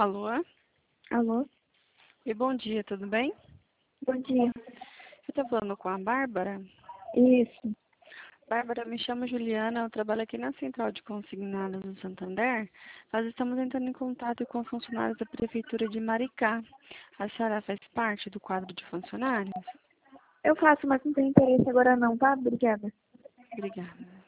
Alô? Alô? E bom dia, tudo bem? Bom dia. Eu estou falando com a Bárbara. Isso. Bárbara, me chamo Juliana, eu trabalho aqui na Central de Consignados do Santander. Nós estamos entrando em contato com funcionários da Prefeitura de Maricá. A senhora faz parte do quadro de funcionários? Eu faço, mas não tenho interesse agora não, tá? Obrigada. Obrigada.